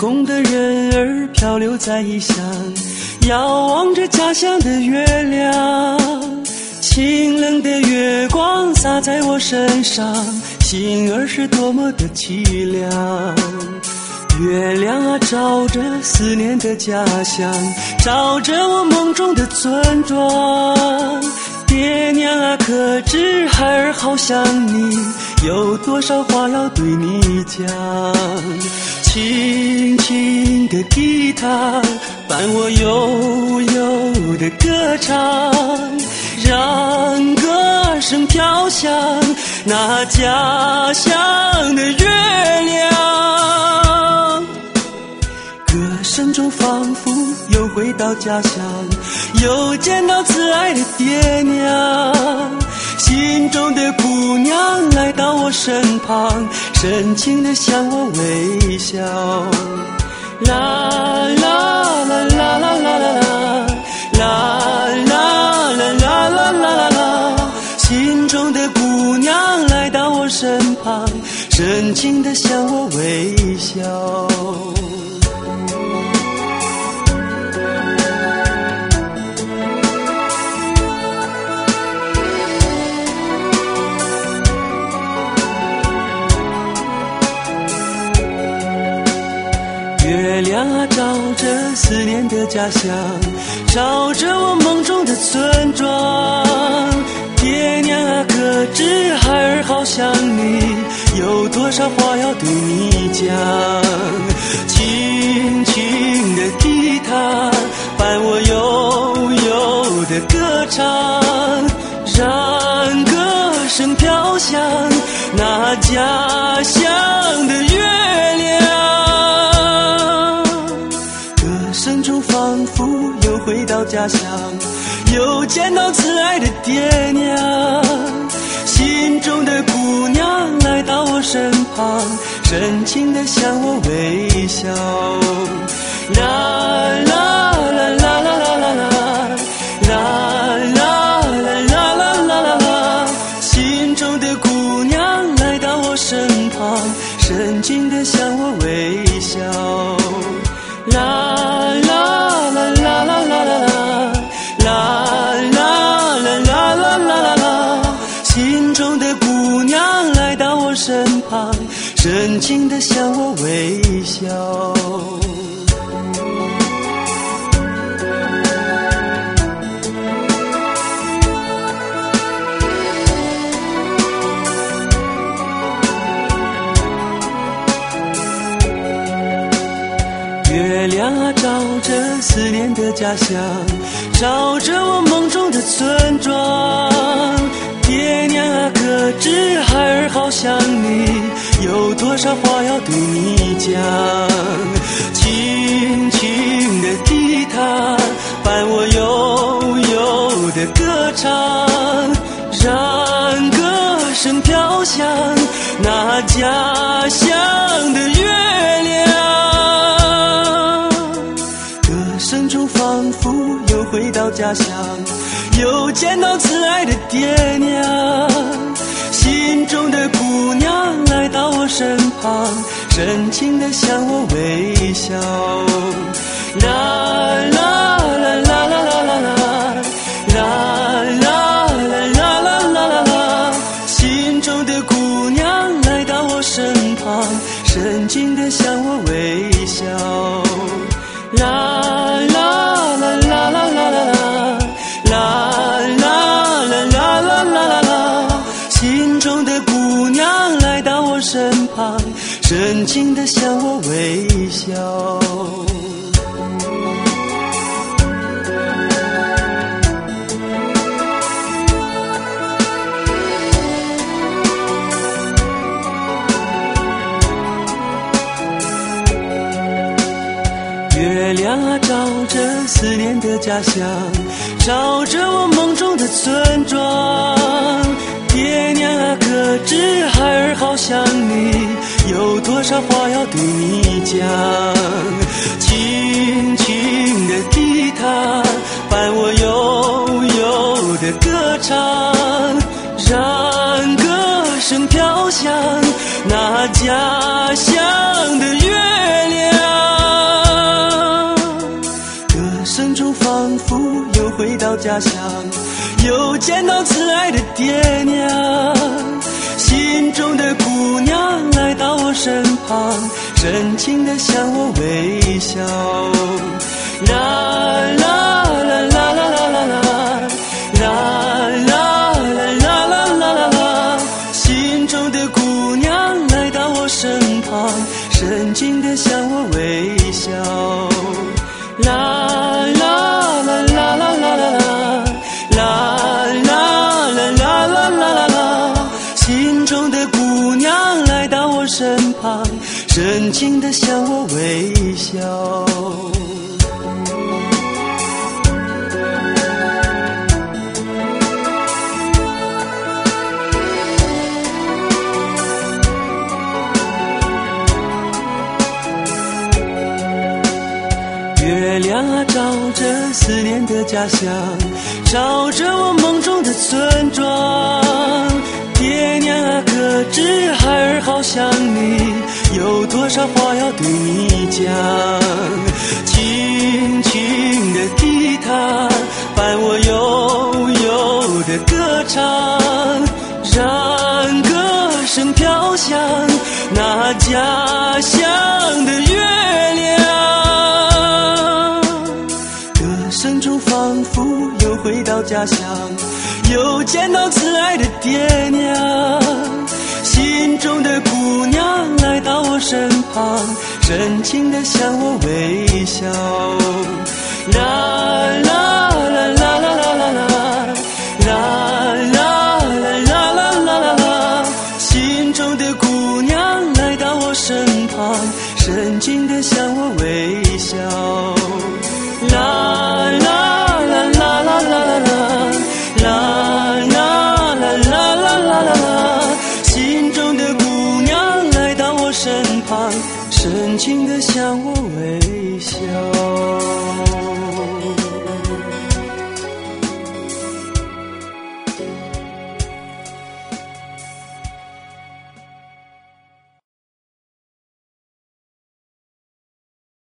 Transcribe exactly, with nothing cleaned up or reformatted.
空的人儿漂流在异乡，遥望着家乡的月亮，清冷的月光洒在我身上，心儿是多么的凄凉。月亮啊，照着思念的家乡，照着我梦中的村庄。爹娘啊，可知孩儿好想你，有多少话要对你讲。轻轻的吉他伴我悠悠的歌唱，让歌声飘向那家乡的月亮。歌声中仿佛又回到家乡，又见到慈爱的爹娘，心中的姑娘来到我身旁，深情地向我微笑。啦啦啦啦啦啦啦啦啦啦啦啦啦啦，心中的姑娘来到我身旁，深情地向我微笑。月亮啊，照着思念的家乡，照着我梦中的村庄。爹娘啊，可知孩儿好想你，有多少话要对你讲。轻轻的吉他伴我悠悠的歌唱，让歌声飘向那家乡的月亮。声中仿佛又回到家乡，又见到慈爱的爹娘，心中的姑娘来到我身旁，深情地向我微笑。啦啦啦啦啦啦啦啦啦啦啦啦啦啦，心中的姑娘来到我身旁，深情地向我微笑。啦啦啦啦啦啦啦啦啦啦啦啦啦，心中的姑娘来到我身旁，深情地向我微笑。月亮啊，照着思念的家乡，照着我梦中的村庄。爹娘啊，可知孩儿好想你，有多少话要对你讲。轻轻的吉他伴我悠悠的歌唱，让歌声飘向那家乡的月亮。声中仿佛又回到家乡，又见到慈爱的爹娘，心中的姑娘来到我身旁，深情地向我微笑。啦啦啦啦啦啦啦啦啦啦啦啦啦，心中的姑娘来到我身旁，深情地向我微笑。啦啦啦啦啦啦啦啦啦啦啦啦啦，心中的姑娘来到我身旁，深情地向我微笑。月亮啊，照着思念的家乡，照着我梦中的村庄。爹娘啊，可知孩儿好想你，有多少话要对你讲。轻轻的吉他伴我悠悠的歌唱，让歌声飘向那家乡的月亮。 佛又回到家乡，又见到慈爱的爹娘，心中的姑娘来到我身旁，深情地向我微笑。啦啦啦啦啦啦啦啦啦啦啦啦啦啦，心中的姑娘来到我身旁，深情地向我微笑。啦啦啦啦啦啦啦啦啦啦啦啦啦，心中的姑娘来到我身旁，深情地向我微笑。月亮啊，照着思念的家乡，照着我梦中的村庄。爹娘啊，可知孩儿好想你，有多少话要对你讲。轻轻的吉他伴我悠悠的歌唱，让歌声飘向那家乡的月亮。声中仿佛又回到家乡，又见到慈爱的爹娘，心中的姑娘来到我身旁，深情地向我微笑。啦啦啦啦啦啦啦啦啦啦啦啦啦啦，心中的姑娘来到我身旁，深情地向我微笑。啦啦啦啦啦啦啦啦啦啦啦啦啦，心中的姑娘来到我身旁，深情地向我微笑。